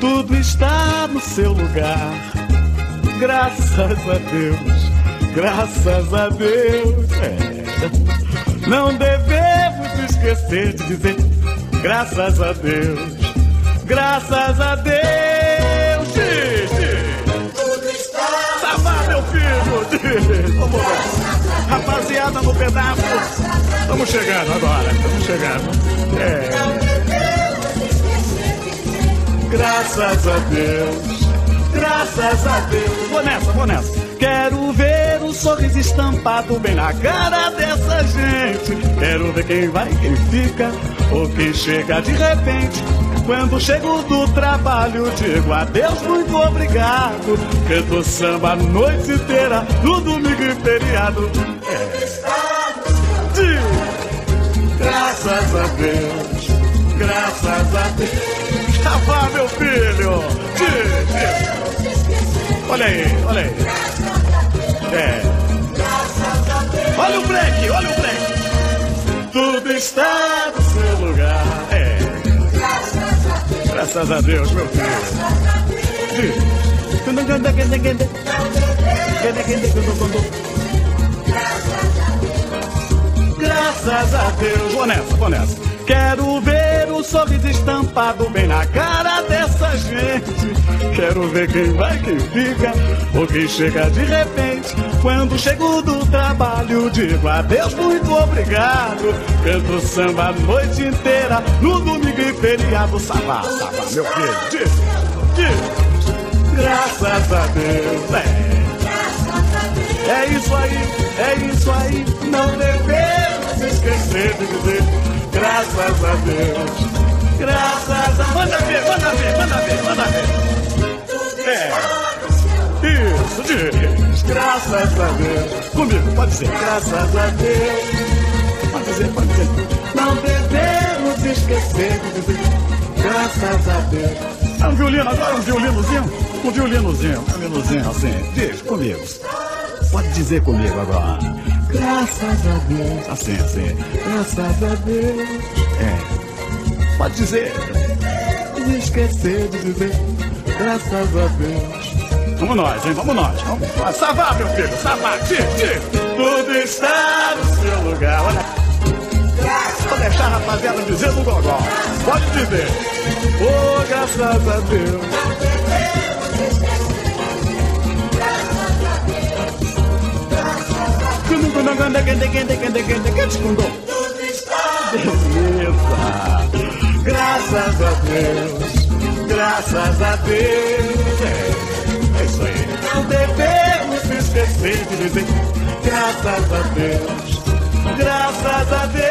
tudo está no seu lugar. Graças a Deus, graças a Deus. Não devemos esquecer de dizer graças a Deus, graças a Deus. Tudo está. Sabá, meu filho. Vamos lá. Rapaziada no pedaço. Estamos chegando agora, estamos chegando. Graças a Deus, graças a Deus. Vou nessa. Quero ver um sorriso estampado bem na cara dessa gente. Quero ver quem vai, quem fica ou quem chega de repente. Quando chego do trabalho, digo adeus, muito obrigado. Canto samba a noite inteira, no domingo e feriado. Graças a Deus, graças a Deus. Vá, meu filho! Olha aí. Olha o break! Tudo está no seu lugar. Graças a Deus, meu filho. Graças a Deus. Vou nessa. Quero ver o sorriso estampado bem na cara dessa gente. Quero ver quem vai, quem fica ou quem chega de repente. Quando chego do trabalho, digo adeus, muito obrigado. Canto samba a noite inteira, no domingo e feriado. Sabá, meu filho. Graças a Deus. É isso aí. Não devemos esquecer de dizer graças a Deus. Graças a... Manda ver. Isso, diz. Graças a Deus. Comigo, pode ser. Graças a Deus. Pode dizer. Não devemos esquecer de dizer graças a Deus. Um violino agora, um violinozinho assim. Diz comigo. Pode dizer comigo agora. Graças a Deus. Assim. Graças a Deus. Pode dizer. Não esquecer de dizer graças a Deus. Vamos nós. Vamos. Savá, meu filho. Savá. Tudo está no seu lugar. Olha. Vou deixar a rapaziada dizer no gogó. Pode dizer. Oh, graças a Deus. Beleza. Graças a Deus. Graças a Deus. É isso aí. Não devemos esquecer de dizer graças a Deus. Graças a Deus.